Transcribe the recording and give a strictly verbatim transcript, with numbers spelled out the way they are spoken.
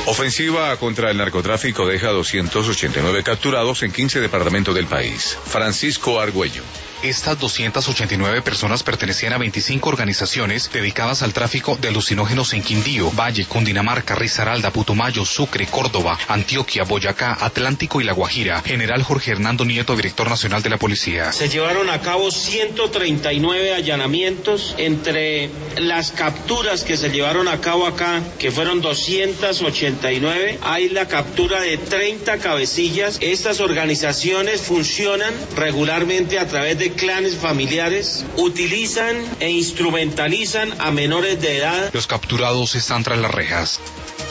Ofensiva contra el narcotráfico deja doscientos ochenta y nueve capturados en quince departamentos del país. Francisco Argüello. Estas doscientas ochenta y nueve personas pertenecían a veinticinco organizaciones dedicadas al tráfico de alucinógenos en Quindío, Valle, Cundinamarca, Risaralda, Putumayo, Sucre, Córdoba, Antioquia, Boyacá, Atlántico y La Guajira. General Jorge Hernando Nieto, director nacional de la policía. Se llevaron a cabo ciento treinta y nueve allanamientos. Entre las capturas que se llevaron a cabo acá, que fueron doscientas ochenta y nueve, hay la captura de treinta cabecillas. Estas organizaciones funcionan regularmente a través de clanes familiares, utilizan e instrumentalizan a menores de edad. Los capturados están tras las rejas.